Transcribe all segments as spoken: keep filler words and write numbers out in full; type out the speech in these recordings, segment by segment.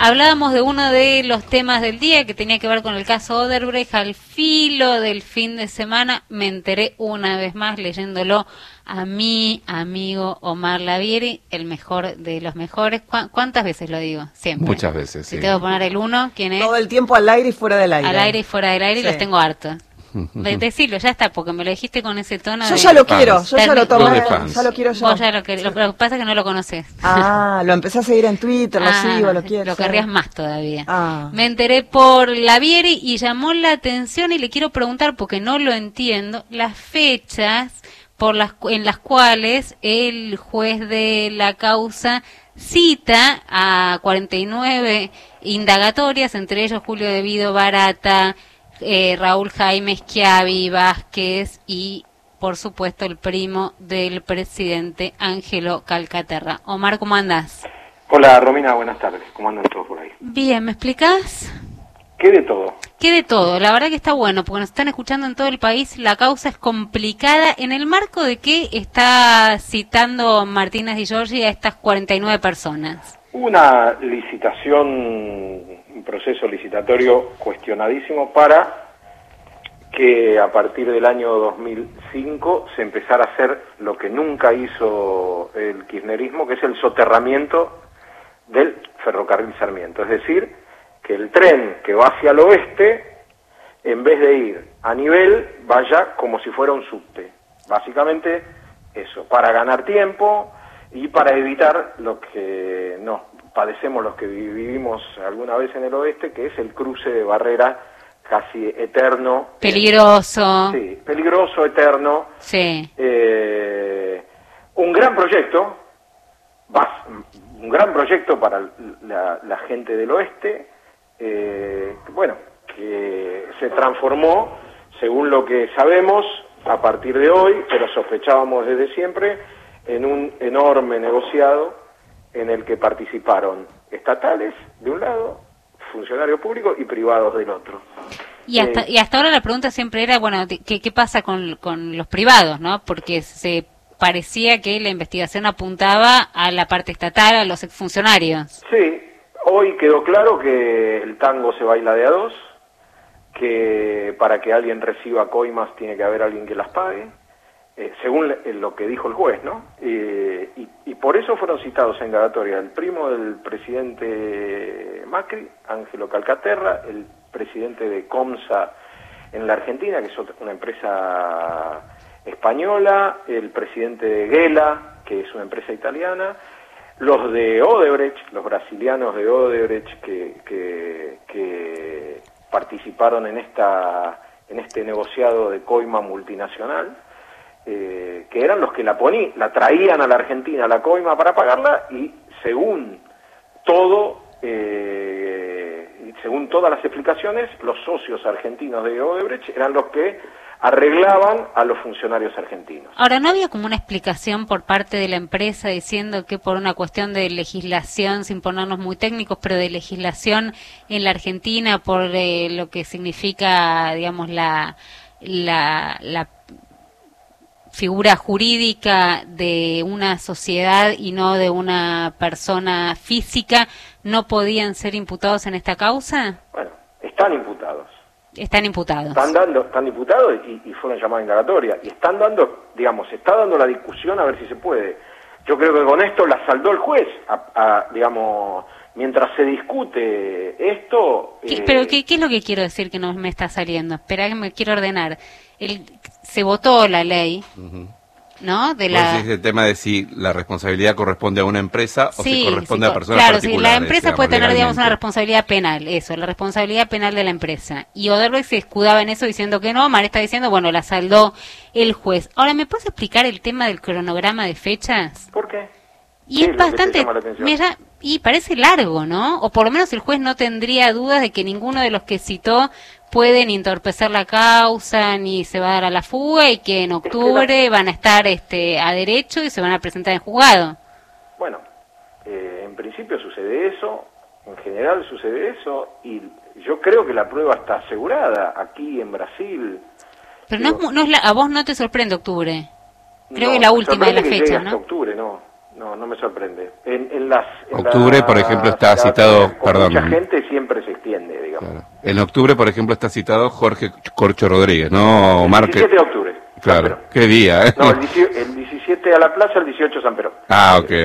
Hablábamos de uno de los temas del día que tenía que ver con el caso Odebrecht. Al filo del fin de semana me enteré una vez más leyéndolo a mi amigo Omar Lavieri, el mejor de los mejores. ¿Cu ¿Cuántas veces lo digo? Siempre. Muchas veces, sí. Si tengo que poner el uno, ¿quién es? Todo el tiempo al aire y fuera del aire. Al aire y fuera del aire, sí. Los tengo hartos. De decirlo, ya está, porque me lo dijiste con ese tono. Yo de... ya lo quiero, yo ya lo tomé, ya lo quiero yo. Vos ya lo, que, lo, lo que pasa es que no lo conoces. Ah, lo empecé a seguir en Twitter, lo ah, sigo, lo quiero. Lo querrías más todavía. Ah. Me enteré por Lavieri y llamó la atención y le quiero preguntar, porque no lo entiendo, las fechas por las en las cuales el juez de la causa cita a cuarenta y nueve indagatorias, entre ellos Julio De Vido Barata, Eh, Raúl Jaime Schiavi Vázquez y, por supuesto, el primo del presidente, Ángelo Calcaterra. Omar, ¿cómo andás? Hola, Romina, buenas tardes. ¿Cómo andan todos por ahí? Bien, ¿me explicás? ¿Qué de todo? ¿Qué de todo? La verdad que está bueno, porque nos están escuchando en todo el país. La causa es complicada. ¿En el marco de qué está citando Martínez Di Giorgi a estas cuarenta y nueve personas? Una licitación... un proceso licitatorio cuestionadísimo para que a partir del año dos mil cinco se empezara a hacer lo que nunca hizo el kirchnerismo, que es el soterramiento del ferrocarril Sarmiento. Es decir, que el tren que va hacia el oeste, en vez de ir a nivel, vaya como si fuera un subte. Básicamente eso, para ganar tiempo y para evitar lo que no padecemos los que vivimos alguna vez en el oeste, que es el cruce de barrera casi eterno. Peligroso. Sí, peligroso, eterno. Sí. Eh, un gran proyecto, un gran proyecto para la, la gente del oeste, eh, bueno, que se transformó, según lo que sabemos, a partir de hoy, pero sospechábamos desde siempre, en un enorme negociado en el que participaron estatales de un lado, funcionarios públicos y privados del otro. Y hasta, eh, y hasta ahora la pregunta siempre era, bueno, ¿qué, qué pasa con, con los privados, no? Porque se parecía que la investigación apuntaba a la parte estatal, a los exfuncionarios. Sí, hoy quedó claro que el tango se baila de a dos, que para que alguien reciba coimas tiene que haber alguien que las pague. Eh, según lo que dijo el juez, ¿no? Eh, y, y por eso fueron citados en indagatoria el primo del presidente Macri, Ángelo Calcaterra, el presidente de Comsa en la Argentina, que es otra, una empresa española, el presidente de Gela, que es una empresa italiana, los de Odebrecht, los brasilianos de Odebrecht que, que, que participaron en, esta, en este negociado de coima multinacional, Eh, que eran los que la ponían, la traían a la Argentina, la coima para pagarla, y según todo, eh, según todas las explicaciones, los socios argentinos de Odebrecht eran los que arreglaban a los funcionarios argentinos. Ahora, ¿no había como una explicación por parte de la empresa diciendo que por una cuestión de legislación, sin ponernos muy técnicos, pero de legislación en la Argentina, por eh, lo que significa, digamos, la la, la figura jurídica de una sociedad y no de una persona física, no podían ser imputados en esta causa? Bueno, están imputados. Están imputados. Están dando, están imputados y, y fueron llamados a indagatoria. Y están dando, digamos, se está dando la discusión a ver si se puede. Yo creo que con esto la saldó el juez, a, a, digamos, mientras se discute esto... ¿Qué, eh... pero ¿qué, qué es lo que quiero decir que no me está saliendo? Espera que me quiero ordenar. El, se votó la ley, uh-huh. ¿no? De la... Pues es el tema de si la responsabilidad corresponde a una empresa o sí, si corresponde sí, a personas claro, particulares. Claro, sí, la empresa digamos, puede tener, legalmente. digamos, una responsabilidad penal, eso, la responsabilidad penal de la empresa. Y Odebrecht se escudaba en eso diciendo que no, Mar está diciendo, bueno, la saldó el juez. Ahora, ¿me puedes explicar el tema del cronograma de fechas? ¿Por qué? Y es bastante, mira, y parece largo, ¿no? O por lo menos el juez no tendría dudas de que ninguno de los que citó pueden entorpecer la causa ni se va a dar a la fuga y que en octubre es que la... van a estar este a derecho y se van a presentar en juzgado. Bueno, eh, en principio sucede eso, en general sucede eso, y yo creo que la prueba está asegurada aquí en Brasil. Pero Digo, no es, no es la, a vos no te sorprende octubre. Creo no, que es la última de la fecha, ¿no? Hasta octubre, no. no, no me sorprende. En, en las en octubre, las, por ejemplo, está citado, con perdón. mucha gente siempre se extiende, digamos. Claro. En octubre, por ejemplo, está citado Jorge Corcho Rodríguez, ¿no, Omar? El diecisiete de octubre. Claro, qué día, ¿eh? No, el, el diecisiete a la plaza, el dieciocho San Perón. Ah, ok,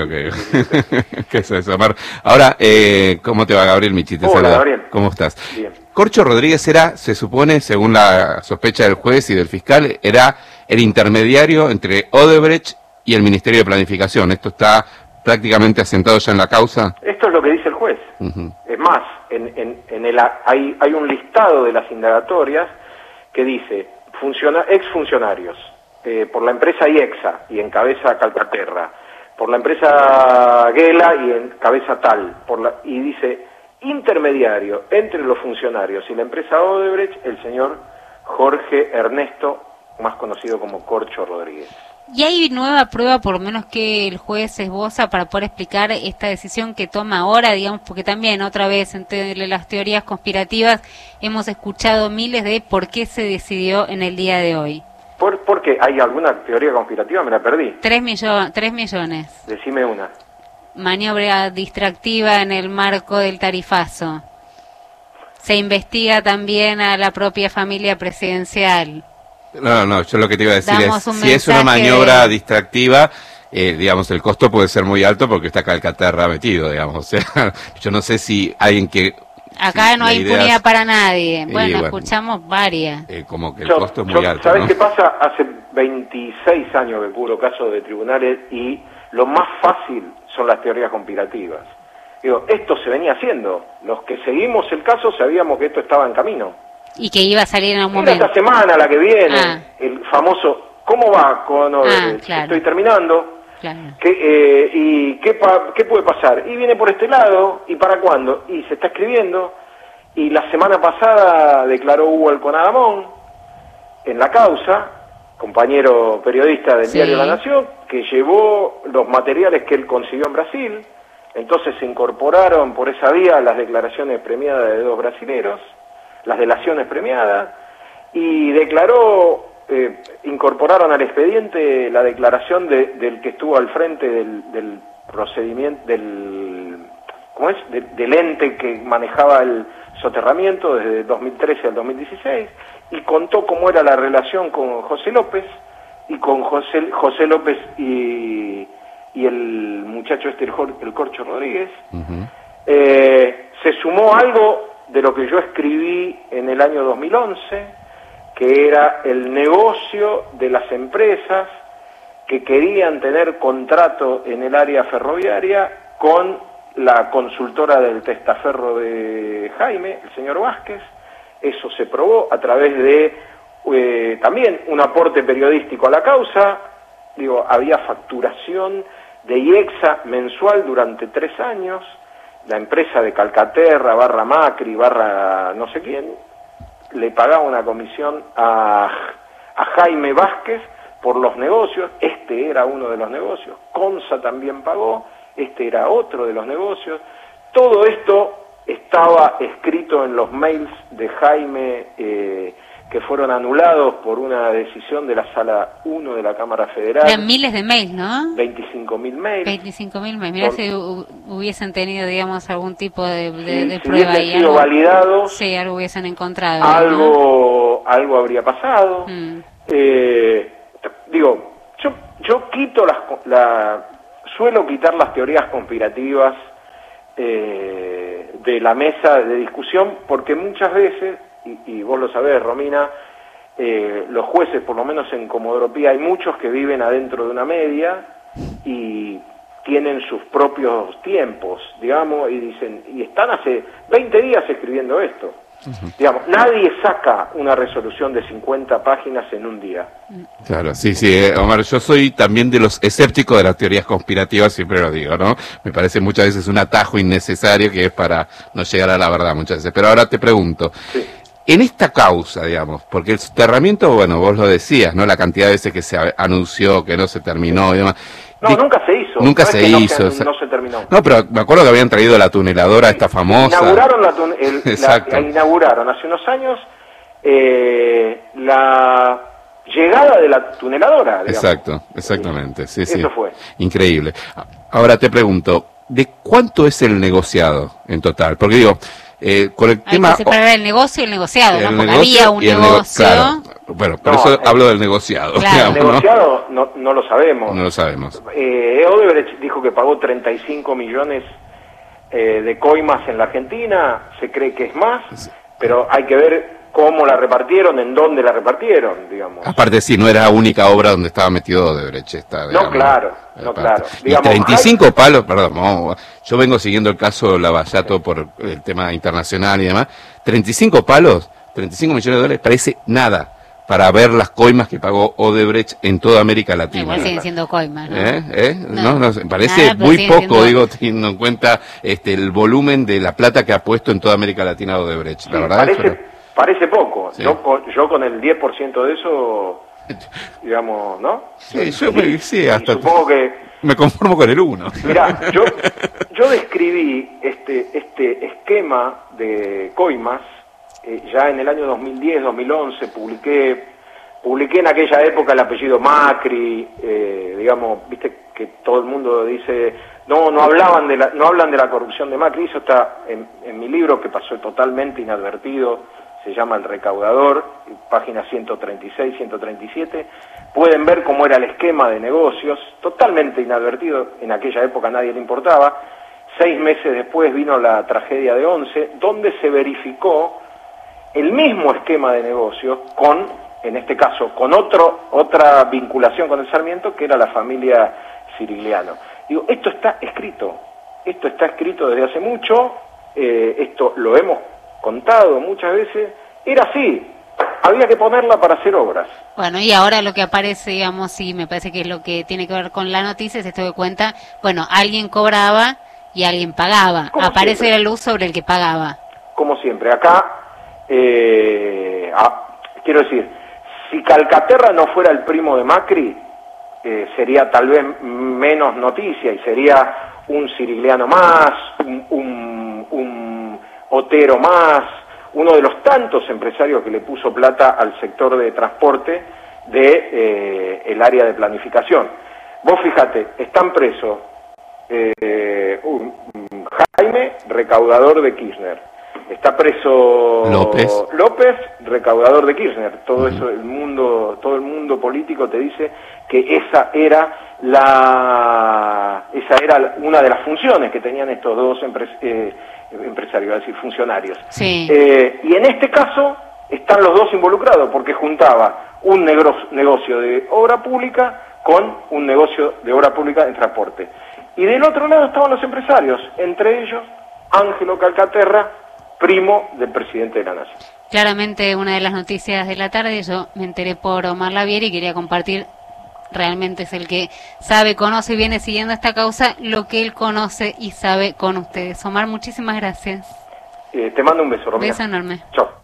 ok. ¿Qué es eso, Omar? Ahora, eh, ¿cómo te va, Gabriel Michi? Te Hola, saluda. Gabriel. ¿Cómo estás? Bien. Corcho Rodríguez era, se supone, según la sospecha del juez y del fiscal, era el intermediario entre Odebrecht y el Ministerio de Planificación. ¿Esto está prácticamente asentado ya en la causa? Esto es lo que dice el juez. Uh-huh. Es más, en, en, en el, hay, hay un listado de las indagatorias que dice funciona, exfuncionarios eh, por la empresa IEXA y encabeza Calcaterra, por la empresa Gela y encabeza Tal, por la, y dice intermediario entre los funcionarios y la empresa Odebrecht, el señor Jorge Ernesto, más conocido como Corcho Rodríguez. ¿Y hay nueva prueba, por lo menos, que el juez esboza para poder explicar esta decisión que toma ahora, digamos, porque también otra vez entre las teorías conspirativas hemos escuchado miles de por qué se decidió en el día de hoy? ¿Por, ¿por qué? ¿Hay alguna teoría conspirativa? Me la perdí. Tres, millo tres millones. Decime una. Maniobra distractiva en el marco del tarifazo. Se investiga también a la propia familia presidencial. No, no, yo lo que te iba a decir Damos es, si es una maniobra de... distractiva, eh, digamos, el costo puede ser muy alto porque está Calcaterra metido, digamos. O sea, yo no sé si alguien que... Acá si no hay impunidad es... para nadie. Bueno, bueno, escuchamos varias. Eh, como que el yo, costo es muy yo, alto, ¿sabés ¿no? qué pasa? Hace veintiséis años que cubro casos de tribunales y lo más fácil son las teorías conspirativas. Digo, esto se venía haciendo. Los que seguimos el caso sabíamos que esto estaba en camino. Y que iba a salir en algún Era momento. esta semana, la que viene, ah. el famoso, ¿cómo va con Odebrecht? Ah, claro. Estoy terminando. Claro. ¿Qué, eh, ¿Y qué, pa qué puede pasar? Y viene por este lado, ¿y para cuándo? Y se está escribiendo. Y la semana pasada declaró Hugo Alconadamón en la causa, compañero periodista del sí. diario La Nación, que llevó los materiales que él consiguió en Brasil. Entonces se incorporaron por esa vía las declaraciones premiadas de dos brasileros, las delaciones premiadas, y declaró, eh, incorporaron al expediente la declaración de, del que estuvo al frente del, del procedimiento, del, ¿cómo es? De, del ente que manejaba el soterramiento desde dos mil trece al dos mil dieciséis, y contó cómo era la relación con José López, y con José, José López y, y el muchacho este, el, el Corcho Rodríguez. Uh-huh. eh, se sumó algo de lo que yo escribí en el año dos mil once, que era el negocio de las empresas que querían tener contrato en el área ferroviaria con la consultora del testaferro de Jaime, el señor Vázquez. Eso se probó a través de eh, también un aporte periodístico a la causa. Digo, había facturación de IEXA mensual durante tres años. La empresa de Calcaterra, barra Macri, barra no sé quién, le pagaba una comisión a, a Jaime Vázquez por los negocios. Este era uno de los negocios. Consa también pagó, este era otro de los negocios. Todo esto estaba escrito en los mails de Jaime, eh, que fueron anulados por una decisión de la Sala uno de la Cámara Federal. Eran miles de mails, ¿no? veinticinco mil mails. veinticinco mil mails. Mirá por... si hubiesen tenido, digamos, algún tipo de, de, sí, de si prueba ahí. Si sido validados. Sí, algo hubiesen encontrado. Algo, ¿no? algo habría pasado. Mm. Eh, digo, yo, yo quito las... La, suelo quitar las teorías conspirativas eh, de la mesa de discusión, porque muchas veces, y, y vos lo sabés, Romina, eh, los jueces, por lo menos en Comodoro Pi, hay muchos que viven adentro de una media y tienen sus propios tiempos, digamos, y dicen, y están hace veinte días escribiendo esto. Uh-huh. Digamos, nadie saca una resolución de cincuenta páginas en un día. Claro, sí, sí, eh, Omar, yo soy también de los escépticos de las teorías conspirativas, siempre lo digo, ¿no? Me parece muchas veces un atajo innecesario que es para no llegar a la verdad muchas veces. Pero ahora te pregunto, sí. En esta causa, digamos, porque el soterramiento, bueno, vos lo decías, ¿no? La cantidad de veces que se anunció, que no se terminó y demás. No, nunca se hizo. Nunca se hizo. No se, no se terminó. No, pero me acuerdo que habían traído la tuneladora, sí, esta famosa. Inauguraron la, tun el, la, la inauguraron hace unos años. Eh, la llegada de la tuneladora, digamos. Exacto, exactamente, sí, sí. Eso fue. Increíble. Ahora te pregunto, ¿de cuánto es el negociado en total? Porque digo, eh, con el Hay tema... que separar el negocio y el negociado, el ¿no? Porque negocio había un y el nego- negocio... claro. Bueno, por No, eso eh, hablo del negociado. claro. digamos, El ¿no? negociado no, no lo sabemos. No lo sabemos. Eh, Odebrecht dijo que pagó treinta y cinco millones eh, de coimas en la Argentina, se cree que es más, pero hay que ver cómo la repartieron, en dónde la repartieron, digamos. Aparte, sí, no era la única obra donde estaba metido Odebrecht. Esta, digamos, claro, no, aparte. claro. Y Digamos, treinta y cinco palos, perdón, vamos, yo vengo siguiendo el caso Lavallato por el tema internacional y demás. treinta y cinco palos, treinta y cinco millones de dólares, parece nada para ver las coimas que pagó Odebrecht en toda América Latina. Igual siguen siendo coimas, ¿no? ¿Eh? ¿Eh? No, No, no, parece nada, pero muy sigue poco, siendo- digo, teniendo en cuenta este el volumen de la plata que ha puesto en toda América Latina Odebrecht. La Sí, verdad parece, pero- parece poco. Sí. Yo, con, yo con el diez por ciento de eso, digamos, ¿no? Sí, yo me- sí, Y hasta- supongo que... me conformo con el uno. Mirá, yo, yo describí este, este esquema de coimas eh, ya en el año dos mil diez, dos mil once, publiqué, publiqué en aquella época el apellido Macri, eh, digamos, viste que todo el mundo dice, no, no hablaban de la, no hablan de la corrupción de Macri, eso está en, en mi libro que pasó totalmente inadvertido, se llama El Recaudador, páginas ciento treinta y seis, ciento treinta y siete, pueden ver cómo era el esquema de negocios, totalmente inadvertido, en aquella época a nadie le importaba. Seis meses después vino la tragedia de Once, donde se verificó el mismo esquema de negocios con, en este caso, con otro otra vinculación con el Sarmiento, que era la familia Cirigliano. Digo, esto está escrito, esto está escrito desde hace mucho, eh, esto lo hemos contado muchas veces, era así, había que ponerla para hacer obras. Bueno, y ahora lo que aparece, digamos, y me parece que es lo que tiene que ver con la noticia, es esto que cuenta, bueno, alguien cobraba y alguien pagaba. Como Aparece siempre. la luz sobre el que pagaba. Como siempre, acá, eh, ah, quiero decir, si Calcaterra no fuera el primo de Macri, eh, sería tal vez menos noticia y sería un Cirigliano más, un, un, un Otero más, uno de los tantos empresarios que le puso plata al sector de transporte de eh, el área de planificación. Vos fíjate, están presos eh, un, un Jaime, recaudador de Kirchner. Está preso López. López, recaudador de Kirchner. Todo eso, el mundo, todo el mundo político te dice que esa era la, esa era una de las funciones que tenían estos dos empres, eh, empresarios, es decir, funcionarios. Sí. Eh, y en este caso están los dos involucrados, porque juntaba un negro- negocio de obra pública con un negocio de obra pública en transporte. Y del otro lado estaban los empresarios, entre ellos Ángelo Calcaterra, primo del presidente de la Nación. Claramente una de las noticias de la tarde, yo me enteré por Omar Lavieri y quería compartir, realmente es el que sabe, conoce y viene siguiendo esta causa, lo que él conoce y sabe con ustedes. Omar, muchísimas gracias. Eh, te mando un beso, Romina. Beso enorme. Chao.